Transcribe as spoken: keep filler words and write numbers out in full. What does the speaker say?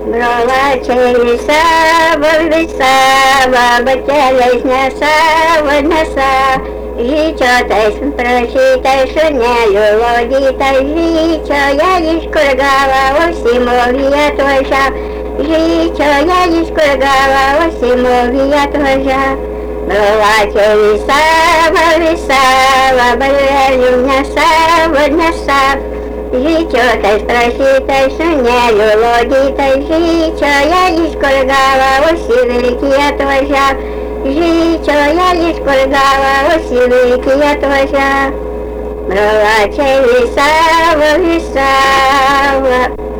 Броваче лісава, лісава, бачелись неса, воднеса. Жічо тайсь прочитай, що не любоді, та жічо, я їж кургала, усі мові я твоя. Жічо, я їж кургала, усі мові я твоя. Броваче лісава, лісава, бачелись неса, воднеса. Жічо, тайсь прочитай, що не любоді, та жічо, я їж кургала, усі великі я твоя. Жічо, я їж кургала, усі великі я твоя. Броваче лісава, лісава.